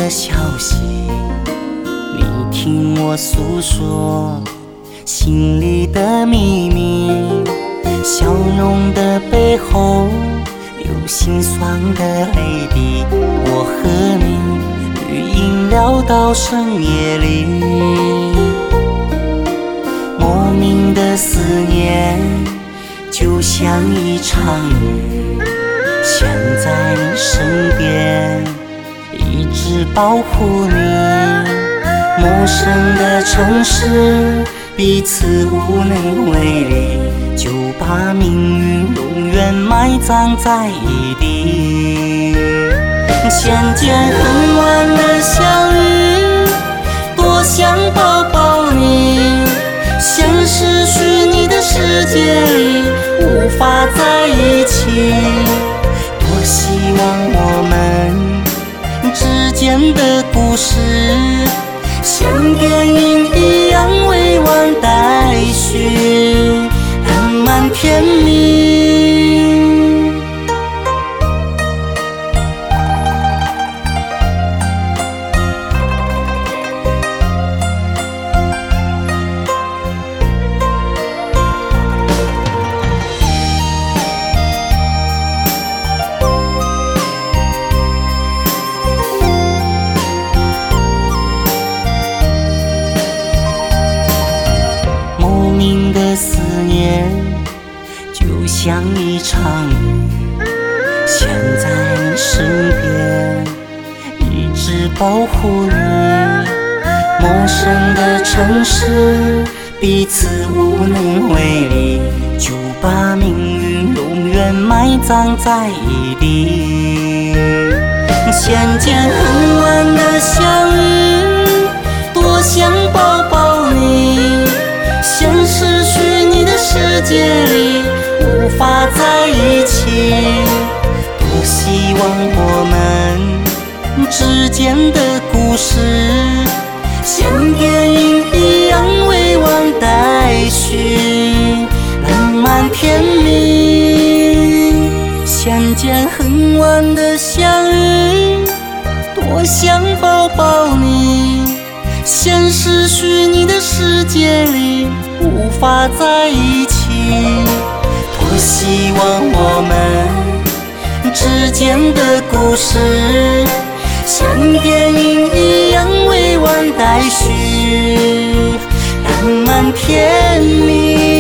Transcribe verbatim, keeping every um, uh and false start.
的消息，你听我诉说心里的秘密。笑容的背后有心酸的泪滴，我和你语音聊到深夜里。莫名的思念就像一场雨，现在你身边一直保护你。陌生的城市彼此无能为力，就把命运永远埋葬在异地。渐渐很晚的相遇，多想抱抱你。现实虚拟的世界里无法在一起，多希望我们之间的故事像电影一样未完待续，浪漫甜蜜。思念就像一场雨，现在你身边一直保护你。陌生的城市彼此无能为力，就把命运永远埋葬在异地。渐渐很晚的相遇，多想抱抱你。现实虚拟的世界里无法在一起，多希望我们之间的故事像电影一样未完待续，浪漫甜蜜。相见恨晚的相遇，多想抱抱你。现实虚拟的世界里无法在一起，多希望我们之间的故事像电影一样未完待续，浪漫甜蜜。